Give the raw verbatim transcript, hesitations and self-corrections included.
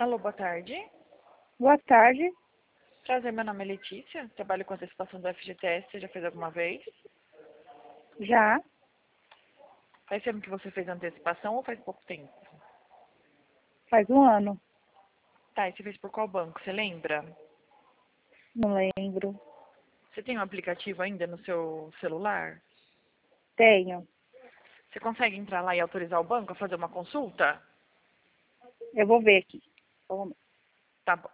Alô, boa tarde. Boa tarde. Prazer, meu nome é Letícia, trabalho com antecipação do F G T S, você já fez alguma vez? Já. Faz tempo que você fez a antecipação ou faz pouco tempo? Faz um ano. Tá, e você fez por qual banco, você lembra? Não lembro. Você tem um aplicativo ainda no seu celular? Tenho. Você consegue entrar lá e autorizar o banco a fazer uma consulta? Eu vou ver aqui. Só um momento. Tá bom.